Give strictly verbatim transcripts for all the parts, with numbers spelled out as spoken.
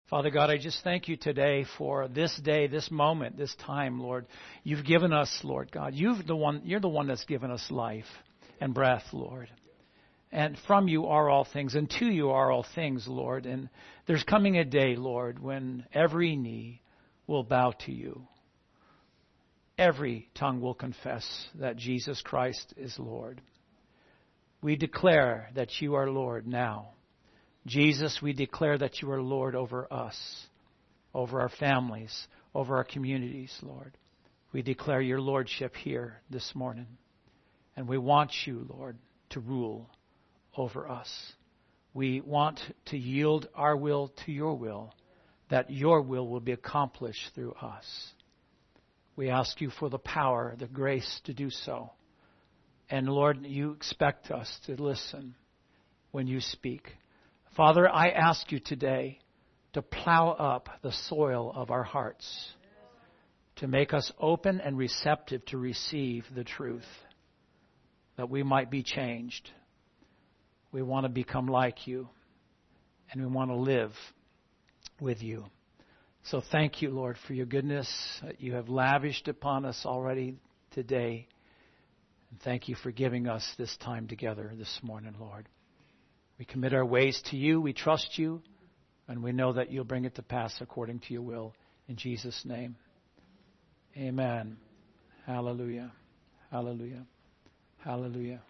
Father God, I just thank you today for this day, this moment, this time, Lord. You've given us, Lord God. You've the one, you're the one that's given us life and breath, Lord. And from you are all things, and to you are all things, Lord. And there's coming a day, Lord, when every knee will bow to you. Every tongue will confess that Jesus Christ is Lord. We declare that you are Lord now. Jesus, we declare that you are Lord over us, over our families, over our communities, Lord. We declare your lordship here this morning. And we want you, Lord, to rule over us. We want to yield our will to your will, that your will will be accomplished through us. We ask you for the power, the grace to do so. And Lord, you expect us to listen when you speak. Father, I ask you today to plow up the soil of our hearts, to make us open and receptive to receive the truth, that we might be changed. We want to become like you, and we want to live with you. So thank you, Lord, for your goodness that you have lavished upon us already today. And thank you for giving us this time together this morning, Lord. We commit our ways to you. We trust you. And we know that you'll bring it to pass according to your will. In Jesus' name. Amen. Hallelujah. Hallelujah. Hallelujah.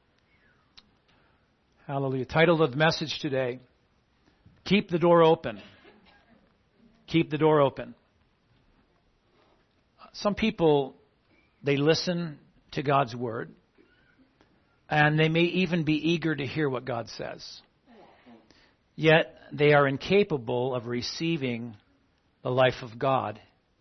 Hallelujah. Title of the message today, Keep the Door Open. Keep the door open. Some people, they listen to God's word. And they may even be eager to hear what God says. Yet they are incapable of receiving the life of God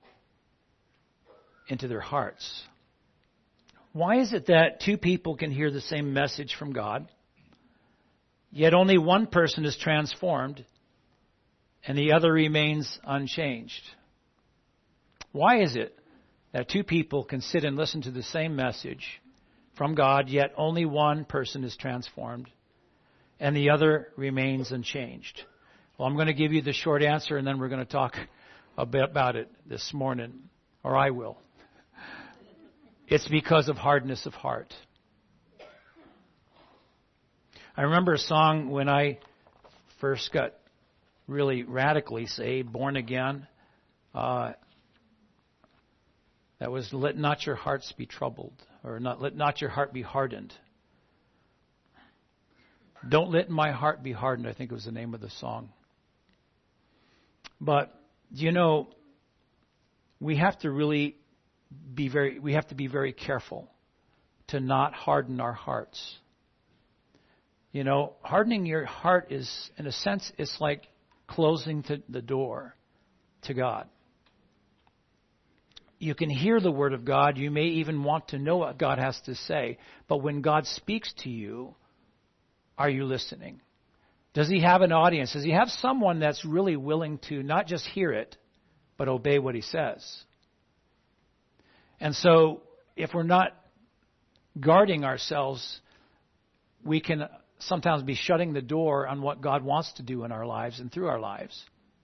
into their hearts. Why is it that two people can hear the same message from God, yet only one person is transformed and the other remains unchanged? Why is it that two people can sit and listen to the same message from God, yet only one person is transformed, and the other remains unchanged? Well, I'm going to give you the short answer, and then we're going to talk a bit about it this morning, or I will. It's because of hardness of heart. I remember a song when I first got really radically saved, born again. Uh, that was, "Let not your hearts be troubled." Or not, "Let not your heart be hardened." "Don't let my heart be hardened," I think was the name of the song. But, you know, we have to really be very, we have to be very careful to not harden our hearts. You know, hardening your heart is, in a sense, it's like closing to the door to God. You can hear the word of God. You may even want to know what God has to say. But when God speaks to you, are you listening? Does he have an audience? Does he have someone that's really willing to not just hear it, but obey what he says? And so if we're not guarding ourselves, we can sometimes be shutting the door on what God wants to do in our lives and through our lives.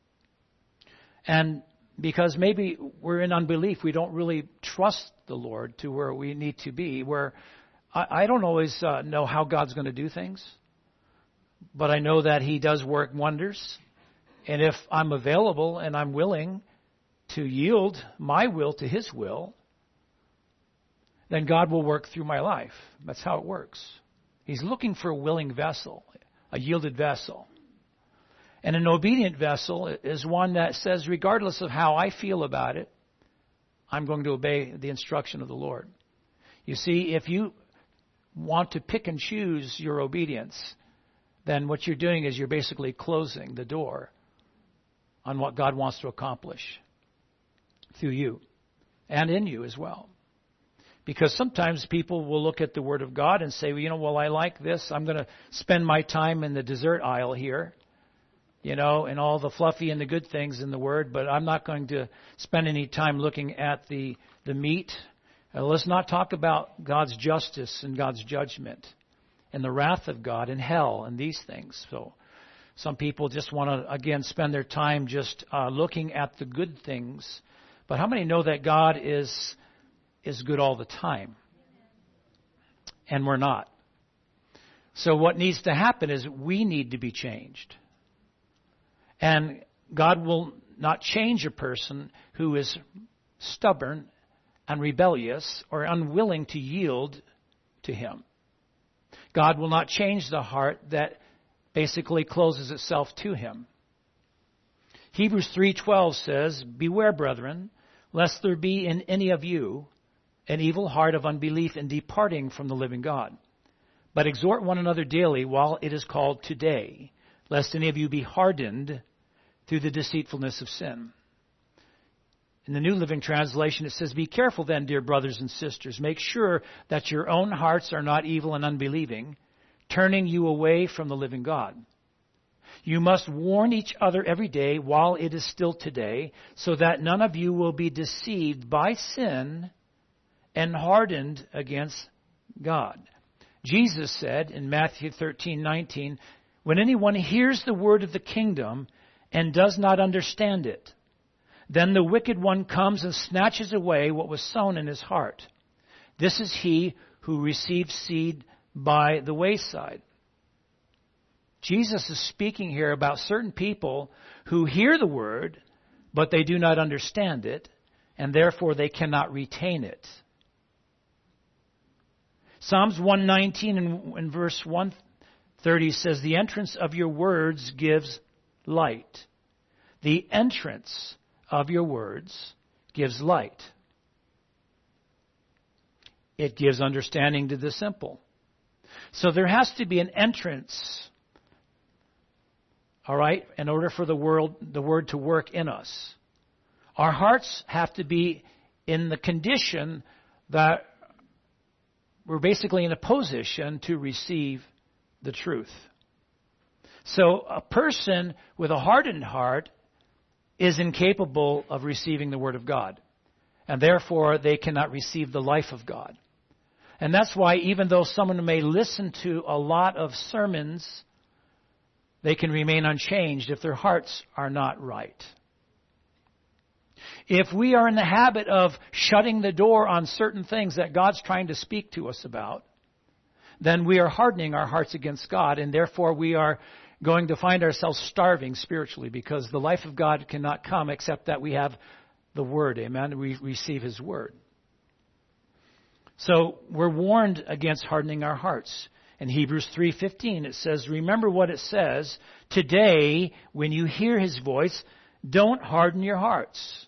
And because maybe we're in unbelief. We don't really trust the Lord to where we need to be. Where I, I don't always uh, know how God's going to do things. But I know that he does work wonders. And if I'm available and I'm willing to yield my will to his will, then God will work through my life. That's how it works. He's looking for a willing vessel, a yielded vessel. And an obedient vessel is one that says, regardless of how I feel about it, I'm going to obey the instruction of the Lord. You see, if you want to pick and choose your obedience, then what you're doing is you're basically closing the door on what God wants to accomplish through you and in you as well. Because sometimes people will look at the Word of God and say, well, you know, well, I like this. I'm going to spend my time in the dessert aisle here. You know, and all the fluffy and the good things in the Word, but I'm not going to spend any time looking at the, the meat. Uh, let's not talk about God's justice and God's judgment and the wrath of God and hell and these things. So Some people just want to, again, spend their time just uh, looking at the good things. But how many know that God is is good all the time? And we're not. So what needs to happen is we need to be changed. And God will not change a person who is stubborn and rebellious or unwilling to yield to Him. God will not change the heart that basically closes itself to Him. Hebrews three twelve says, "Beware, brethren, lest there be in any of you an evil heart of unbelief in departing from the living God. But exhort one another daily while it is called today, lest any of you be hardened through the deceitfulness of sin." In the New Living Translation, it says, "Be careful then, dear brothers and sisters. Make sure that your own hearts are not evil and unbelieving, turning you away from the living God. You must warn each other every day while it is still today, so that none of you will be deceived by sin and hardened against God." Jesus said in Matthew thirteen nineteen, "When anyone hears the word of the kingdom and does not understand it, then the wicked one comes and snatches away what was sown in his heart. This is he who receives seed by the wayside." Jesus is speaking here about certain people who hear the word, but they do not understand it, and therefore they cannot retain it. Psalms one nineteen and, and verse one thirty says, "The entrance of your words gives light." The entrance of your words gives light. It gives understanding to the simple. So there has to be an entrance, all right, in order for the word, the word to work in us. Our hearts have to be in the condition that we're basically in a position to receive the truth. So a person with a hardened heart is incapable of receiving the Word of God. And therefore, they cannot receive the life of God. And that's why even though someone may listen to a lot of sermons, they can remain unchanged if their hearts are not right. If we are in the habit of shutting the door on certain things that God's trying to speak to us about, then we are hardening our hearts against God, and therefore we are going to find ourselves starving spiritually, because the life of God cannot come except that we have the Word. Amen? We receive His Word. So we're warned against hardening our hearts. In Hebrews three fifteen it says, "Remember what it says, today when you hear His voice, don't harden your hearts,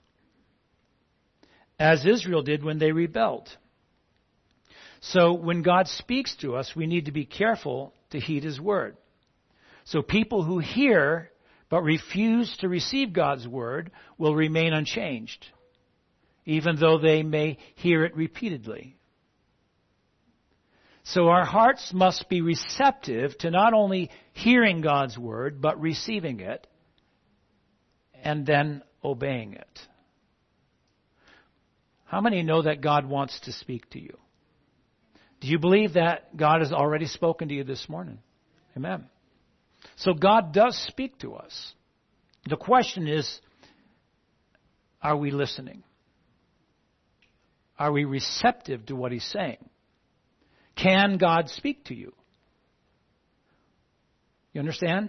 as Israel did when they rebelled." So when God speaks to us, we need to be careful to heed His Word. So people who hear but refuse to receive God's Word will remain unchanged, even though they may hear it repeatedly. So our hearts must be receptive to not only hearing God's Word, but receiving it and then obeying it. How many know that God wants to speak to you? Do you believe that God has already spoken to you this morning? Amen. So God does speak to us. The question is, are we listening? Are we receptive to what He's saying? Can God speak to you? You understand?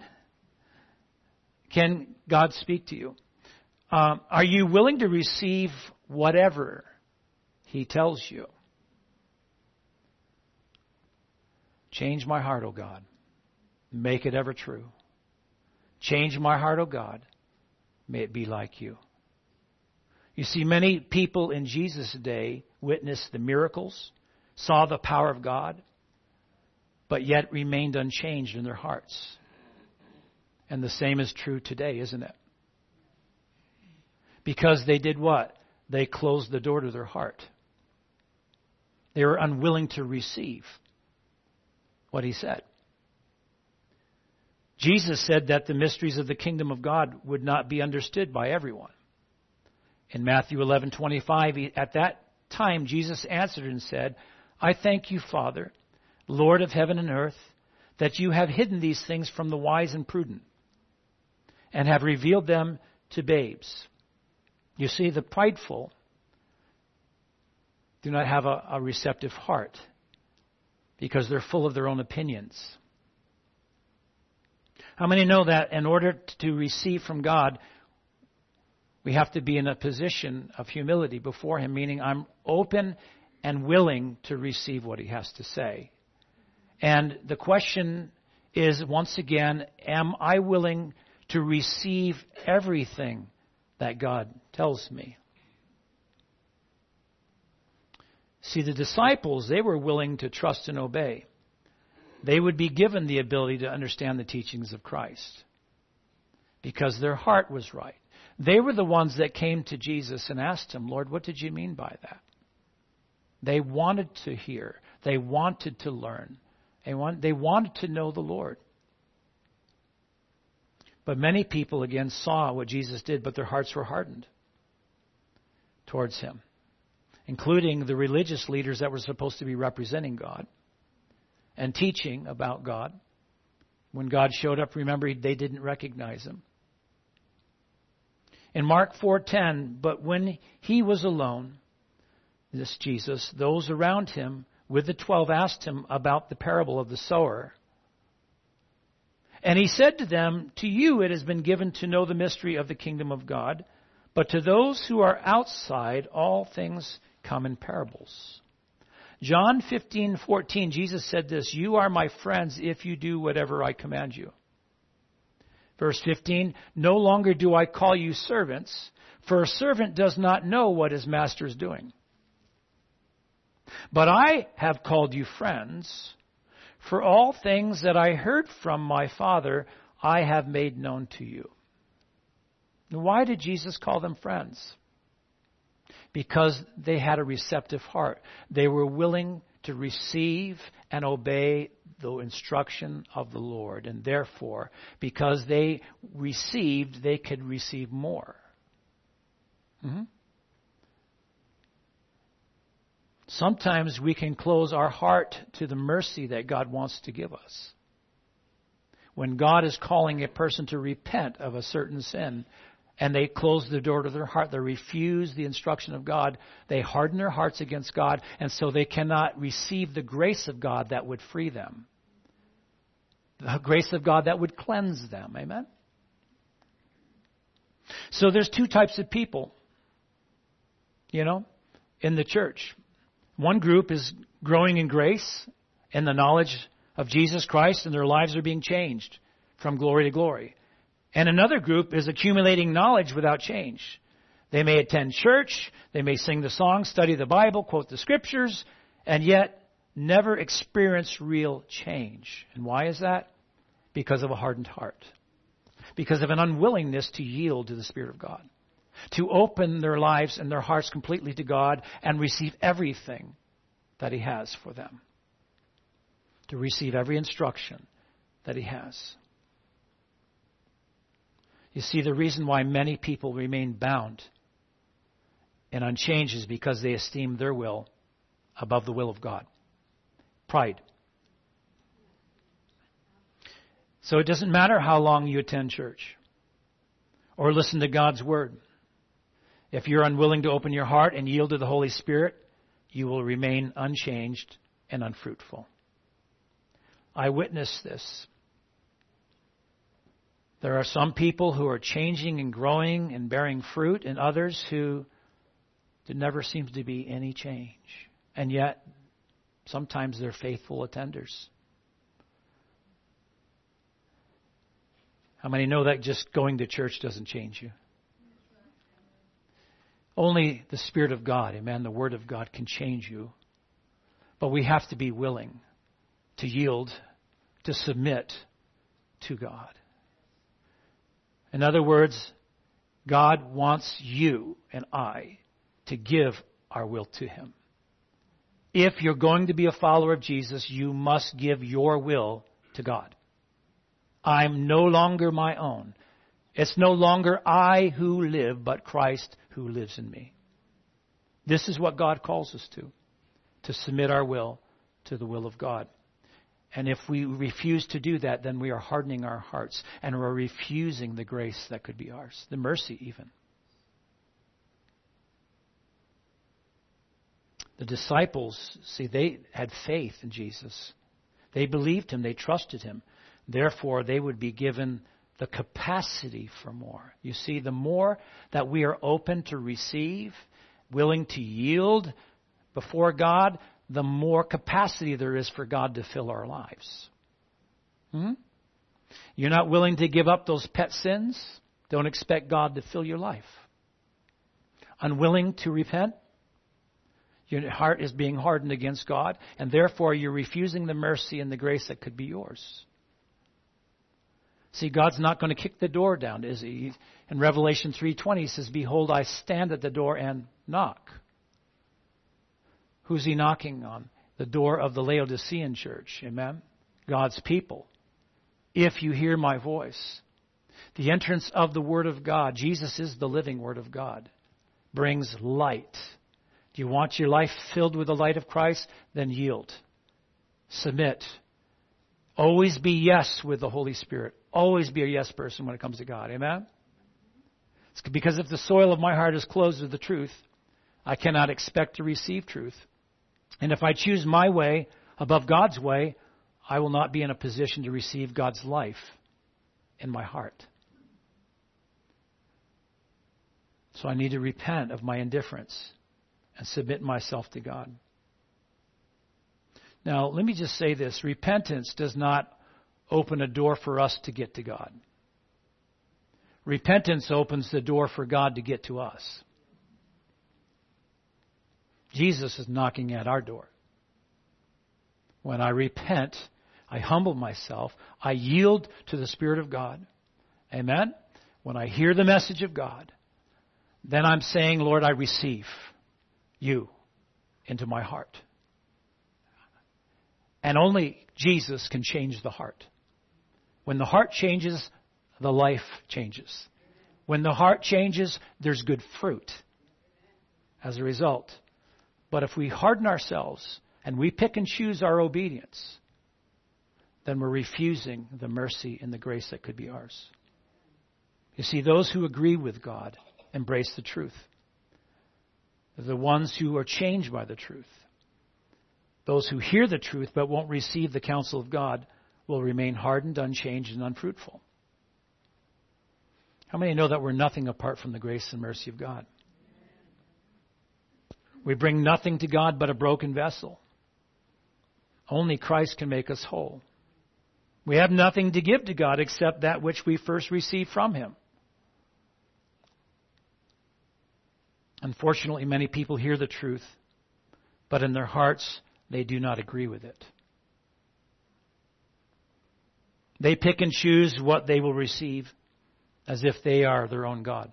Can God speak to you? Um, are you willing to receive whatever He tells you? Change my heart, O God. Make it ever true. Change my heart, O God. May it be like you. You see, many people in Jesus' day witnessed the miracles, saw the power of God, but yet remained unchanged in their hearts. And the same is true today, isn't it? Because they did what? They closed the door to their heart. They were unwilling to receive what He said. Jesus said that the mysteries of the kingdom of God would not be understood by everyone. In Matthew eleven twenty-five, at that time Jesus answered and said, "I thank you, Father, Lord of heaven and earth, that you have hidden these things from the wise and prudent, and have revealed them to babes. You see, the prideful do not have a, a receptive heart because they're full of their own opinions. How many know that in order to receive from God, we have to be in a position of humility before Him, meaning I'm open and willing to receive what He has to say. And the question is, once again, am I willing to receive everything that God tells me? See, the disciples, they were willing to trust and obey. They would be given the ability to understand the teachings of Christ because their heart was right. They were the ones that came to Jesus and asked Him, Lord, what did you mean by that? They wanted to hear. They wanted to learn. They, want, they wanted to know the Lord. But many people, again, saw what Jesus did, but their hearts were hardened towards Him, including the religious leaders that were supposed to be representing God and teaching about God. When God showed up, remember, they didn't recognize Him. In Mark four ten, but when He was alone, this Jesus, those around Him with the twelve asked Him about the parable of the sower. And He said to them, to you it has been given to know the mystery of the kingdom of God, but to those who are outside, all things come in parables. John fifteen fourteen, Jesus said this, you are my friends if you do whatever I command you. Verse fifteen, no longer do I call you servants, for a servant does not know what his master is doing. But I have called you friends, for all things that I heard from my Father I have made known to you. Why did Jesus call them friends? Because they had a receptive heart. They were willing to receive and obey the instruction of the Lord. And therefore, because they received, they could receive more. Mm-hmm. Sometimes we can close our heart to the mercy that God wants to give us. When God is calling a person to repent of a certain sin, and they close the door to their heart, they refuse the instruction of God, they harden their hearts against God, and so they cannot receive the grace of God that would free them. The grace of God that would cleanse them. Amen? So there's two types of people, you know, in the church. One group is growing in grace and the knowledge of Jesus Christ, and their lives are being changed from glory to glory. And another group is accumulating knowledge without change. They may attend church, they may sing the songs, study the Bible, quote the scriptures, and yet never experience real change. And why is that? Because of a hardened heart. Because of an unwillingness to yield to the Spirit of God. To open their lives and their hearts completely to God and receive everything that He has for them. To receive every instruction that He has. You see, the reason why many people remain bound and unchanged is because they esteem their will above the will of God. Pride. So it doesn't matter how long you attend church or listen to God's Word. If you're unwilling to open your heart and yield to the Holy Spirit, you will remain unchanged and unfruitful. I witnessed this. There are some people who are changing and growing and bearing fruit, and others who there never seems to be any change. And yet, sometimes they're faithful attenders. How many know that just going to church doesn't change you? Only the Spirit of God, amen, the Word of God can change you. But we have to be willing to yield, to submit to God. In other words, God wants you and I to give our will to Him. If you're going to be a follower of Jesus, you must give your will to God. I'm no longer my own. It's no longer I who live, but Christ who lives in me. This is what God calls us to, to submit our will to the will of God. And if we refuse to do that, then we are hardening our hearts and we're refusing the grace that could be ours, the mercy even. The disciples, see, they had faith in Jesus. They believed him. They trusted him. Therefore, they would be given the capacity for more. You see, the more that we are open to receive, willing to yield before God, the more capacity there is for God to fill our lives. Hmm? You're not willing to give up those pet sins? Don't expect God to fill your life. Unwilling to repent? Your heart is being hardened against God, and therefore you're refusing the mercy and the grace that could be yours. See, God's not going to kick the door down, is he? In Revelation three twenty, he says, "Behold, I stand at the door and knock." Who's he knocking on? The door of the Laodicean church. Amen? God's people. If you hear my voice. The entrance of the Word of God. Jesus is the living Word of God. Brings light. Do you want your life filled with the light of Christ? Then yield. Submit. Always be yes with the Holy Spirit. Always be a yes person when it comes to God. Amen? It's because if the soil of my heart is closed to the truth, I cannot expect to receive truth. And if I choose my way above God's way, I will not be in a position to receive God's life in my heart. So I need to repent of my indifference and submit myself to God. Now, let me just say this. Repentance does not open a door for us to get to God. Repentance opens the door for God to get to us. Jesus is knocking at our door. When I repent, I humble myself. I yield to the Spirit of God. Amen? When I hear the message of God, then I'm saying, Lord, I receive you into my heart. And only Jesus can change the heart. When the heart changes, the life changes. When the heart changes, there's good fruit as a result. But if we harden ourselves and we pick and choose our obedience, then we're refusing the mercy and the grace that could be ours. You see, those who agree with God embrace the truth. They're the ones who are changed by the truth. Those who hear the truth but won't receive the counsel of God will remain hardened, unchanged, and unfruitful. How many know that we're nothing apart from the grace and mercy of God? We bring nothing to God but a broken vessel. Only Christ can make us whole. We have nothing to give to God except that which we first received from Him. Unfortunately, many people hear the truth, but in their hearts, they do not agree with it. They pick and choose what they will receive as if they are their own God.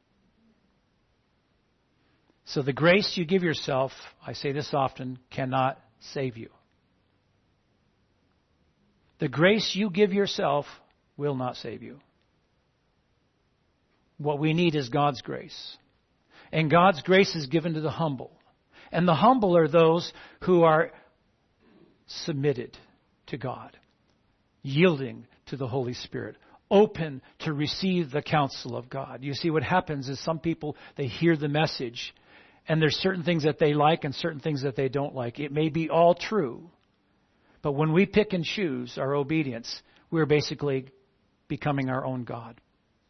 So the grace you give yourself, I say this often, cannot save you. The grace you give yourself will not save you. What we need is God's grace. And God's grace is given to the humble. And the humble are those who are submitted to God, yielding to the Holy Spirit, open to receive the counsel of God. You see, what happens is some people, they hear the message, and there's certain things that they like and certain things that they don't like. It may be all true, but when we pick and choose our obedience, we're basically becoming our own God.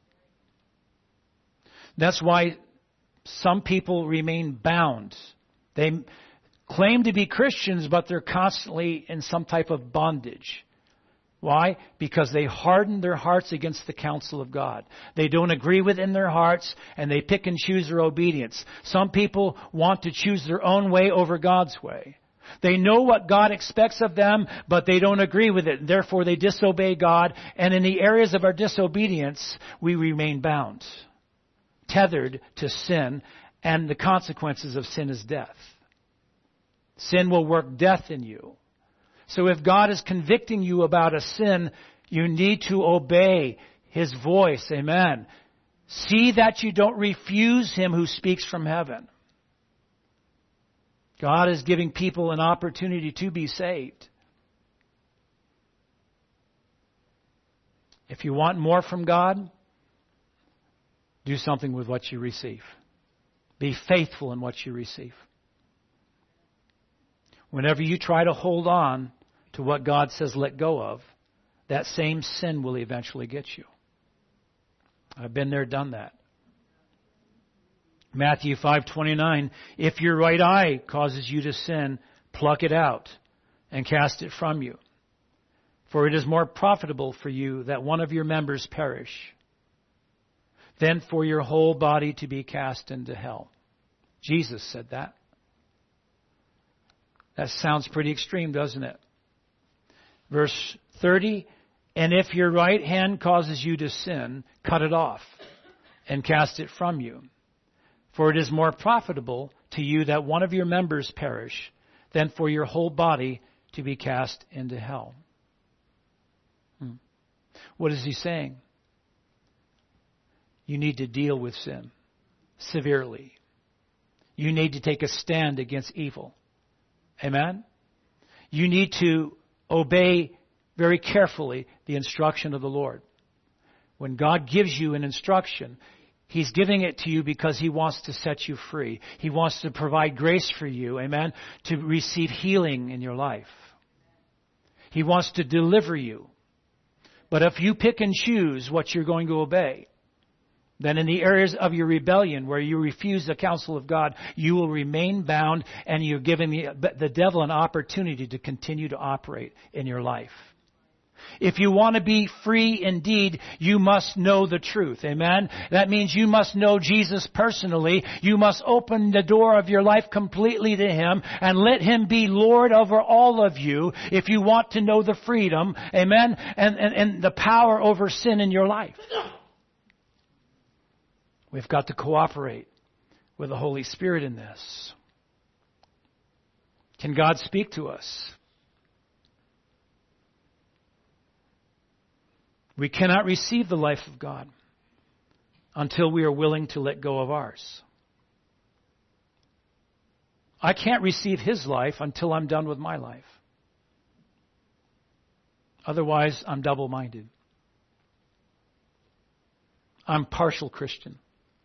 That's why some people remain bound. They claim to be Christians, but they're constantly in some type of bondage. Why? Because they harden their hearts against the counsel of God. They don't agree with it in their hearts, and they pick and choose their obedience. Some people want to choose their own way over God's way. They know what God expects of them, but they don't agree with it. Therefore, they disobey God, and in the areas of our disobedience, we remain bound, tethered to sin, and the consequences of sin is death. Sin will work death in you. So if God is convicting you about a sin, you need to obey His voice. Amen. See that you don't refuse Him who speaks from heaven. God is giving people an opportunity to be saved. If you want more from God, do something with what you receive. Be faithful in what you receive. Whenever you try to hold on to what God says let go of, that same sin will eventually get you. I've been there, done that. Matthew five twenty-nine, if your right eye causes you to sin, pluck it out and cast it from you. For it is more profitable for you that one of your members perish than for your whole body to be cast into hell. Jesus said that. That sounds pretty extreme, doesn't it? Verse thirty, and if your right hand causes you to sin, cut it off and cast it from you. For it is more profitable to you that one of your members perish than for your whole body to be cast into hell. Hmm. What is he saying? You need to deal with sin severely. You need to take a stand against evil. Amen? You need to obey very carefully the instruction of the Lord. When God gives you an instruction, He's giving it to you because He wants to set you free. He wants to provide grace for you, amen, to receive healing in your life. He wants to deliver you. But if you pick and choose what you're going to obey, then in the areas of your rebellion where you refuse the counsel of God, you will remain bound and you're giving the, the devil an opportunity to continue to operate in your life. If you want to be free indeed, you must know the truth. Amen? That means you must know Jesus personally. You must open the door of your life completely to Him and let Him be Lord over all of you if you want to know the freedom, amen, and, and, and the power over sin in your life. We've got to cooperate with the Holy Spirit in this. Can God speak to us? We cannot receive the life of God until we are willing to let go of ours. I can't receive His life until I'm done with my life. Otherwise, I'm double-minded. I'm partial Christian.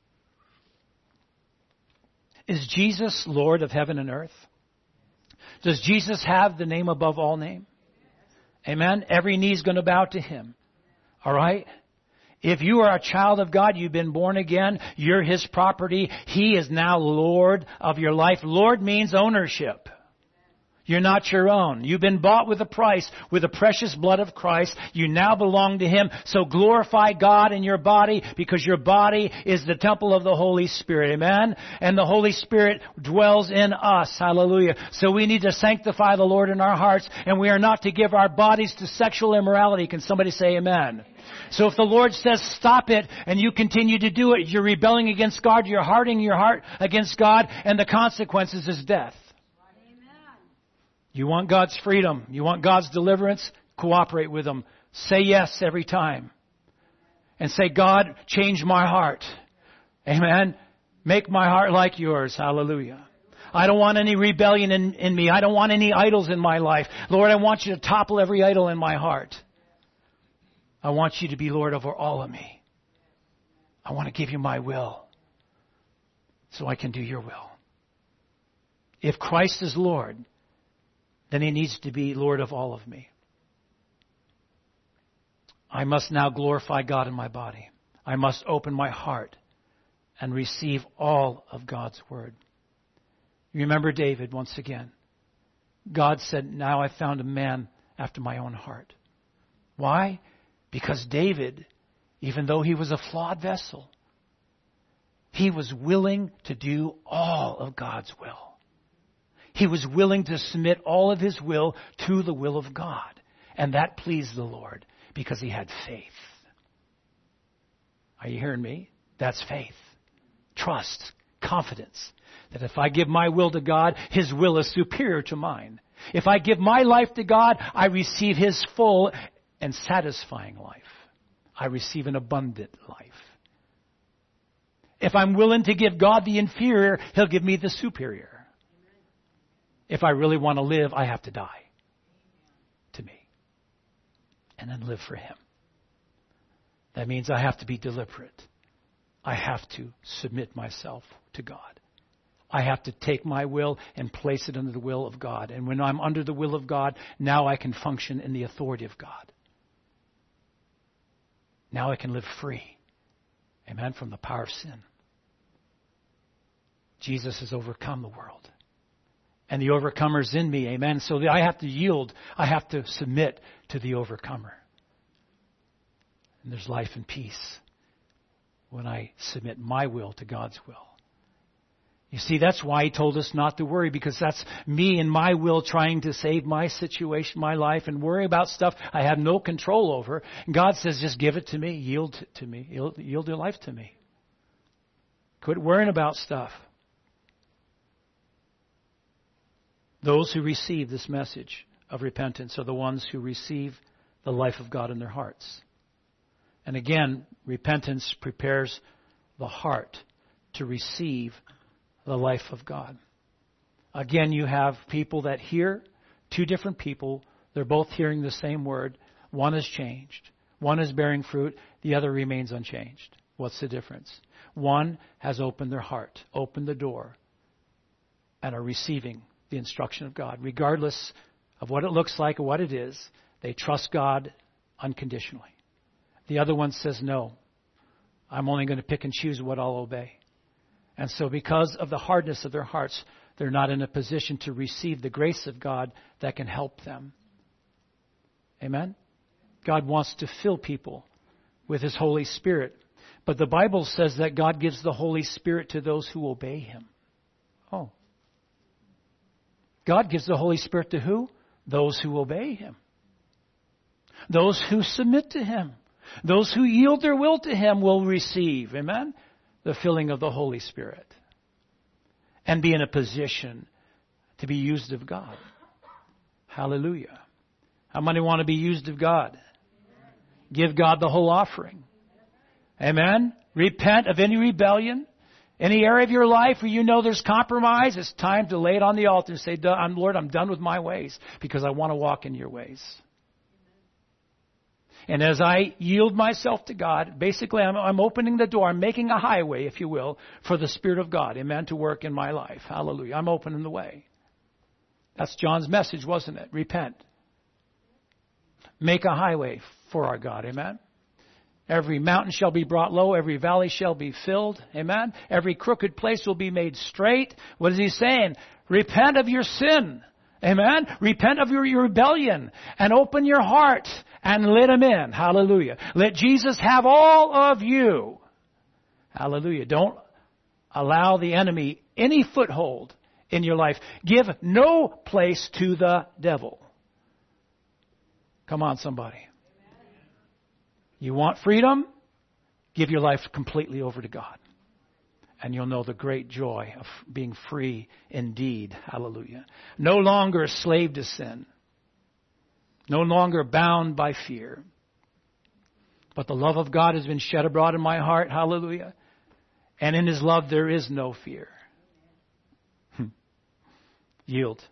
Is Jesus Lord of heaven and earth? Does Jesus have the name above all name? Amen? Every knee is going to bow to Him. All right? If you are a child of God, you've been born again, you're His property. He is now Lord of your life. Lord means ownership. You're not your own. You've been bought with a price, with the precious blood of Christ. You now belong to Him. So glorify God in your body because your body is the temple of the Holy Spirit. Amen? And the Holy Spirit dwells in us. Hallelujah. So we need to sanctify the Lord in our hearts, and we are not to give our bodies to sexual immorality. Can somebody say amen? So if the Lord says stop it and you continue to do it, you're rebelling against God, you're hardening your heart against God, and the consequences is death. You want God's freedom. You want God's deliverance. Cooperate with Him. Say yes every time. And say, God, change my heart. Amen. Make my heart like yours. Hallelujah. I don't want any rebellion in, in me. I don't want any idols in my life. Lord, I want you to topple every idol in my heart. I want you to be Lord over all of me. I want to give you my will so I can do your will. If Christ is Lord, then He needs to be Lord of all of me. I must now glorify God in my body. I must open my heart and receive all of God's Word. You remember David once again. God said, now I found a man after my own heart. Why? Because David, even though he was a flawed vessel, he was willing to do all of God's will. He was willing to submit all of his will to the will of God. And that pleased the Lord because he had faith. Are you hearing me? That's faith. Trust. Confidence. That if I give my will to God, His will is superior to mine. If I give my life to God, I receive His full and satisfying life. I receive an abundant life. If I'm willing to give God the inferior, He'll give me the superior. If I really want to live, I have to die to me and then live for Him. That means I have to be deliberate. I have to submit myself to God. I have to take my will and place it under the will of God. And when I'm under the will of God, now I can function in the authority of God. Now I can live free. Amen. From the power of sin. Jesus has overcome the world. And the overcomer's in me. Amen. So I have to yield. I have to submit to the overcomer. And there's life and peace when I submit my will to God's will. You see, that's why He told us not to worry, because that's me and my will trying to save my situation, my life, and worry about stuff I have no control over. And God says, just give it to me, yield to me, yield, yield your life to me. Quit worrying about stuff. Those who receive this message of repentance are the ones who receive the life of God in their hearts. And again, repentance prepares the heart to receive the life of God. Again, you have people that hear, two different people. They're both hearing the same word. One is changed. One is bearing fruit. The other remains unchanged. What's the difference? One has opened their heart, opened the door, and are receiving the instruction of God. Regardless of what it looks like or what it is, they trust God unconditionally. The other one says, no, I'm only going to pick and choose what I'll obey. And so because of the hardness of their hearts, they're not in a position to receive the grace of God that can help them. Amen? God wants to fill people with His Holy Spirit. But the Bible says that God gives the Holy Spirit to those who obey Him. Oh. God gives the Holy Spirit to who? Those who obey Him. Those who submit to Him. Those who yield their will to Him will receive. Amen? The filling of the Holy Spirit, and be in a position to be used of God. Hallelujah. How many want to be used of God? Give God the whole offering. Amen. Repent of any rebellion, any area of your life where you know there's compromise. It's time to lay it on the altar and say, Lord, I'm done with my ways because I want to walk in your ways. And as I yield myself to God, basically I'm, I'm opening the door. I'm making a highway, if you will, for the Spirit of God, amen, to work in my life. Hallelujah. I'm opening the way. That's John's message, wasn't it? Repent. Make a highway for our God, amen. Every mountain shall be brought low. Every valley shall be filled, amen. Every crooked place will be made straight. What is he saying? Repent of your sin. Amen. Repent of your, your rebellion and open your heart and let Him in. Hallelujah. Let Jesus have all of you. Hallelujah. Don't allow the enemy any foothold in your life. Give no place to the devil. Come on, somebody. You want freedom? Give your life completely over to God. And you'll know the great joy of being free indeed. Hallelujah. No longer a slave to sin. No longer bound by fear. But the love of God has been shed abroad in my heart. Hallelujah. And in His love there is no fear. Yield.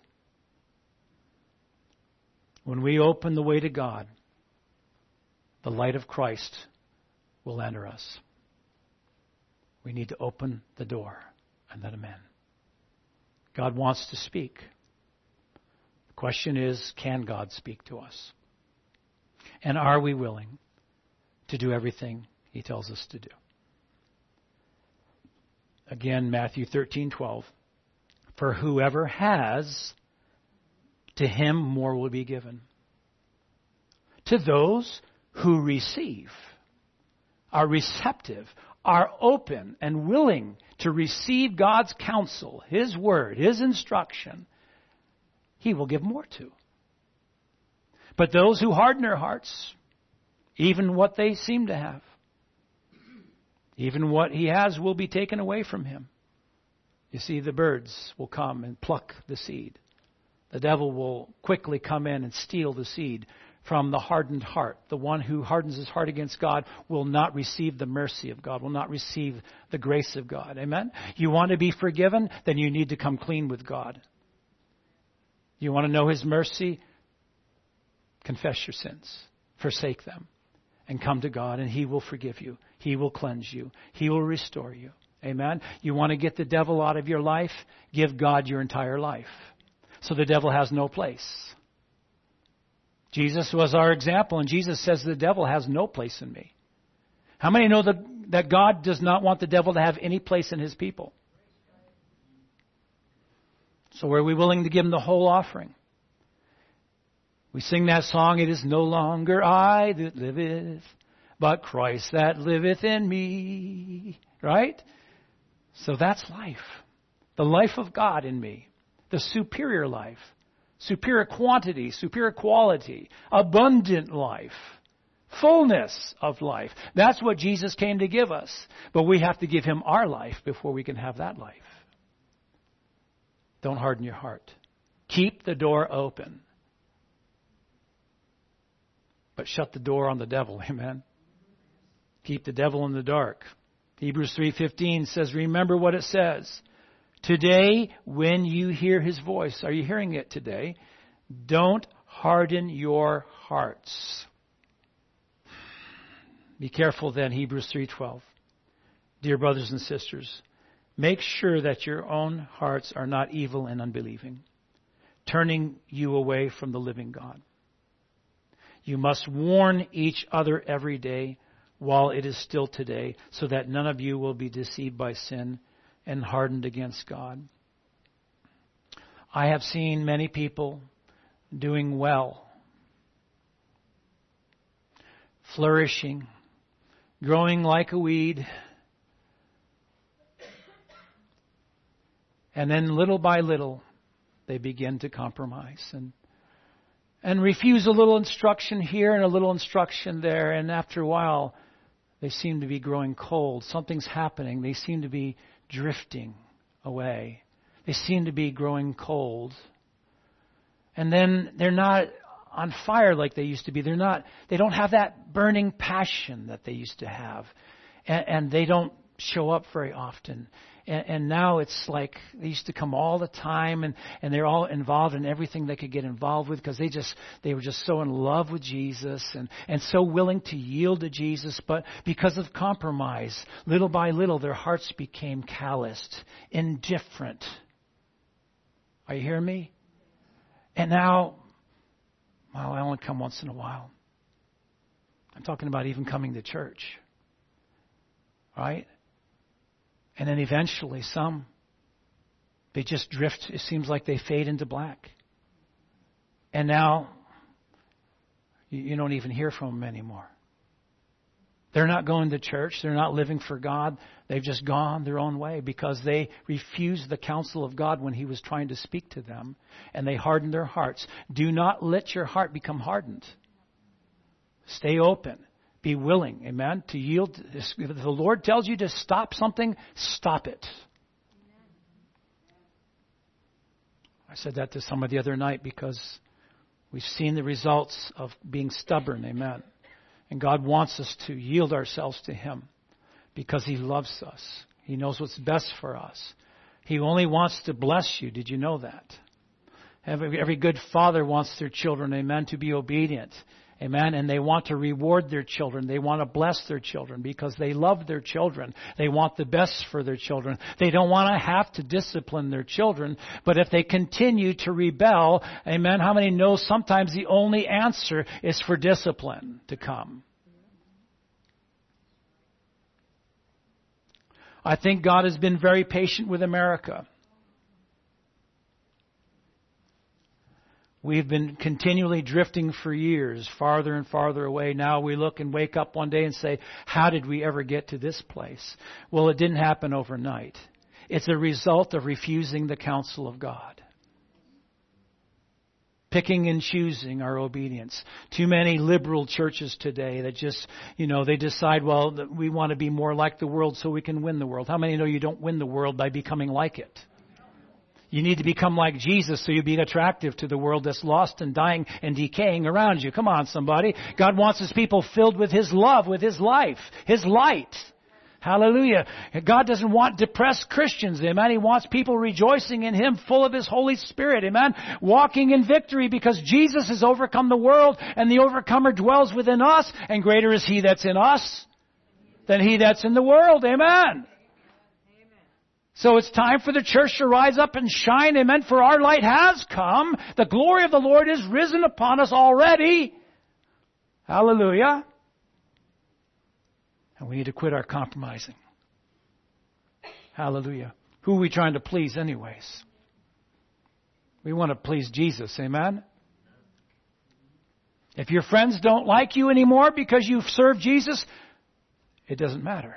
When we open the way to God, the light of Christ will enter us. We need to open the door and let Him in. God wants to speak. The question is, can God speak to us? And are we willing to do everything He tells us to do? Again, Matthew thirteen twelve. For whoever has, to him more will be given. To those who receive, are receptive, are open and willing to receive God's counsel, His word, His instruction, He will give more to. But those who harden their hearts, even what they seem to have, even what He has will be taken away from him. You see, the birds will come and pluck the seed. The devil will quickly come in and steal the seed from the hardened heart. The one who hardens his heart against God will not receive the mercy of God, will not receive the grace of God. Amen? You want to be forgiven? Then you need to come clean with God. You want to know His mercy? Confess your sins. Forsake them. and come to God, and He will forgive you. He will cleanse you. He will restore you. Amen? You want to get the devil out of your life? Give God your entire life, so the devil has no place. Jesus was our example, and Jesus says the devil has no place in me. How many know that, that God does not want the devil to have any place in His people? So are we willing to give Him the whole offering? We sing that song, it is no longer I that liveth, but Christ that liveth in me. Right? So that's life. The life of God in me. The superior life. Superior quantity, superior quality, abundant life, fullness of life. That's what Jesus came to give us. But we have to give Him our life before we can have that life. Don't harden your heart. Keep the door open. But shut the door on the devil. Amen. Keep the devil in the dark. Hebrews three fifteen says, remember what it says. Today, when you hear His voice, are you hearing it today? Don't harden your hearts. Be careful then, Hebrews three twelve. Dear brothers and sisters, make sure that your own hearts are not evil and unbelieving, turning you away from the living God. You must warn each other every day while it is still today, so that none of you will be deceived by sin and hardened against God. I have seen many people doing well, flourishing, growing like a weed, and then little by little they begin to compromise and and refuse a little instruction here and a little instruction there, and after a while they seem to be growing cold. Something's happening. They seem to be drifting away. They seem to be growing cold. And then they're not on fire like they used to be. They're not, they don't have that burning passion that they used to have. And, and they don't show up very often. And, and now it's like they used to come all the time, and, and they're all involved in everything they could get involved with, because they just they were just so in love with Jesus and, and so willing to yield to Jesus. But because of compromise, little by little, their hearts became calloused, indifferent. Are you hearing me? And now, well, I only come once in a while. I'm talking about even coming to church. Right? And then eventually some, they just drift. It seems like they fade into black. And now you, you don't even hear from them anymore. They're not going to church. They're not living for God. They've just gone their own way because they refused the counsel of God when He was trying to speak to them. And they hardened their hearts. Do not let your heart become hardened. Stay open. Be willing, amen, to yield. If the Lord tells you to stop something, stop it. I said that to somebody the other night because we've seen the results of being stubborn, amen. And God wants us to yield ourselves to Him because He loves us. He knows what's best for us. He only wants to bless you. Did you know that? Every, every good father wants their children, amen, to be obedient. Amen. And they want to reward their children. They want to bless their children because they love their children. They want the best for their children. They don't want to have to discipline their children. But if they continue to rebel, amen, how many know sometimes the only answer is for discipline to come? I think God has been very patient with America. We've been continually drifting for years, farther and farther away. Now we look and wake up one day and say, how did we ever get to this place? Well, it didn't happen overnight. It's a result of refusing the counsel of God. Picking and choosing our obedience. Too many liberal churches today that just, you know, they decide, well, that we want to be more like the world so we can win the world. How many know you don't win the world by becoming like it? You need to become like Jesus so you be attractive to the world that's lost and dying and decaying around you. Come on, somebody. God wants His people filled with His love, with His life, His light. Hallelujah. God doesn't want depressed Christians. Amen. He wants people rejoicing in Him, full of His Holy Spirit. Amen. Walking in victory because Jesus has overcome the world and the overcomer dwells within us, and greater is He that's in us than he that's in the world. Amen. So it's time for the church to rise up and shine. Amen. For our light has come. The glory of the Lord is risen upon us already. Hallelujah. And we need to quit our compromising. Hallelujah. Who are we trying to please anyways? We want to please Jesus. Amen. If your friends don't like you anymore because you've served Jesus, it doesn't matter.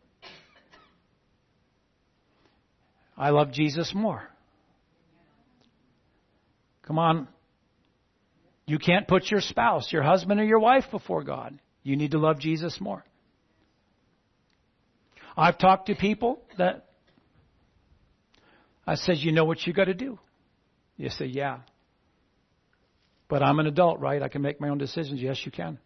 I love Jesus more. Come on. You can't put your spouse, your husband or your wife before God. You need to love Jesus more. I've talked to people that I said, you know what you got to do? You say, yeah. But I'm an adult, right? I can make my own decisions. Yes, you can.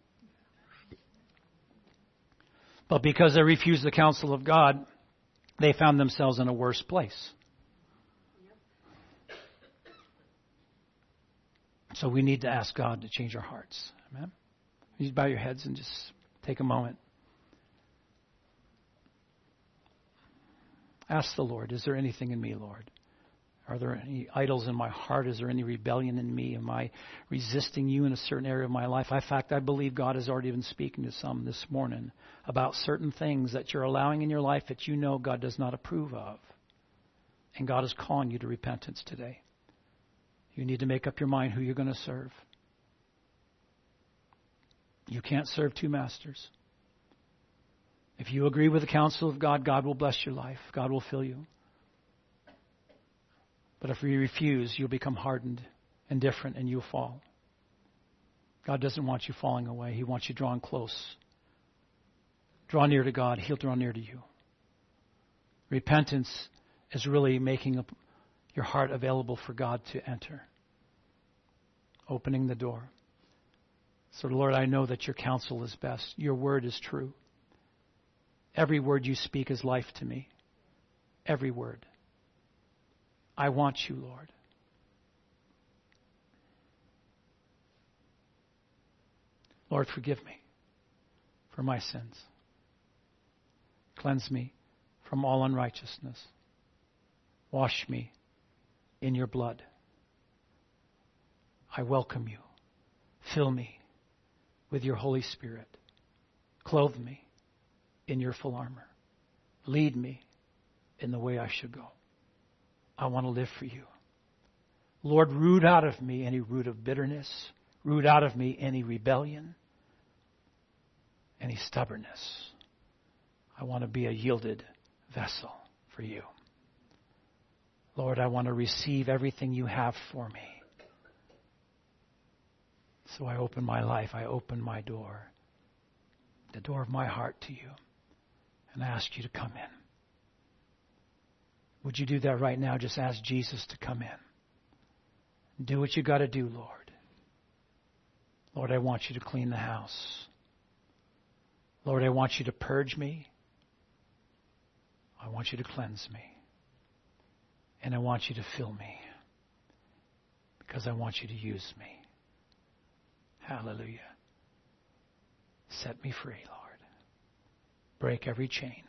But because they refused the counsel of God, they found themselves in a worse place. So we need to ask God to change our hearts. Amen. You bow your heads and just take a moment. Ask the Lord, is there anything in me, Lord? Are there any idols in my heart? Is there any rebellion in me? Am I resisting you in a certain area of my life? In fact, I believe God has already been speaking to some this morning about certain things that you're allowing in your life that you know God does not approve of. And God is calling you to repentance today. You need to make up your mind who you're going to serve. You can't serve two masters. If you agree with the counsel of God, God will bless your life. God will fill you. But if you refuse, you'll become hardened, indifferent, and you'll fall. God doesn't want you falling away. He wants you drawn close. Draw near to God. He'll draw near to you. Repentance is really making your heart available for God to enter. Opening the door. So, Lord, I know that your counsel is best. Your word is true. Every word you speak is life to me. Every word. I want you, Lord. Lord, forgive me for my sins. Cleanse me from all unrighteousness. Wash me in your blood. I welcome you. Fill me with your Holy Spirit. Clothe me in your full armor. Lead me in the way I should go. I want to live for you. Lord, root out of me any root of bitterness. Root out of me any rebellion, any stubbornness. I want to be a yielded vessel for you. Lord, I want to receive everything you have for me. So I open my life. I open my door, the door of my heart to you, and I ask you to come in. Would you do that right now? Just ask Jesus to come in. Do what you got to do, Lord. Lord, I want you to clean the house. Lord, I want you to purge me. I want you to cleanse me. And I want you to fill me. Because I want you to use me. Hallelujah. Set me free, Lord. Break every chain.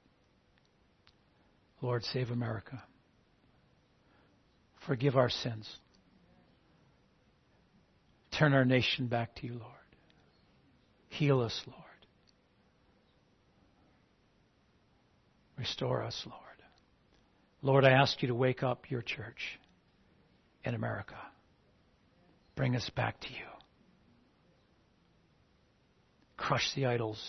Lord, save America. Forgive our sins. Turn our nation back to you, Lord. Heal us, Lord. Restore us, Lord. Lord, I ask you to wake up your church in America. Bring us back to you. Crush the idols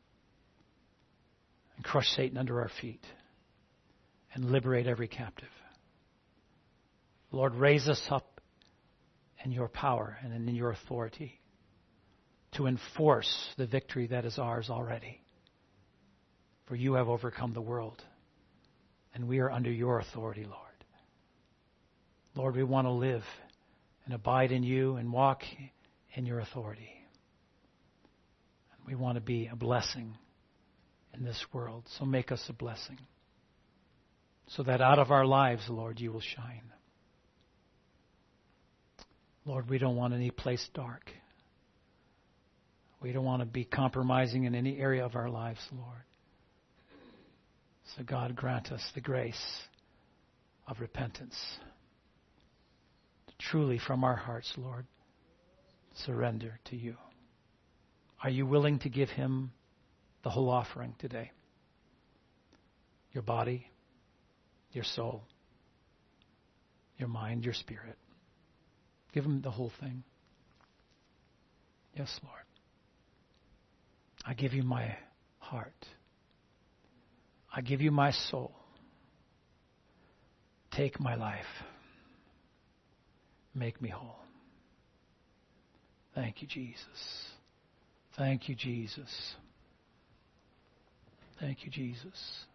and crush Satan under our feet. And liberate every captive. Lord, raise us up in your power and in your authority to enforce the victory that is ours already. For you have overcome the world, and we are under your authority, Lord. Lord, we want to live and abide in you and walk in your authority. And we want to be a blessing in this world. So make us a blessing, so that out of our lives, Lord, you will shine. Lord, we don't want any place dark. We don't want to be compromising in any area of our lives, Lord. So God, grant us the grace of repentance. Truly from our hearts, Lord, surrender to you. Are you willing to give him the whole offering today? Your body, your soul, your mind, your spirit. Give him the whole thing. Yes, Lord. I give you my heart. I give you my soul. Take my life. Make me whole. Thank you, Jesus. Thank you, Jesus. Thank you, Jesus.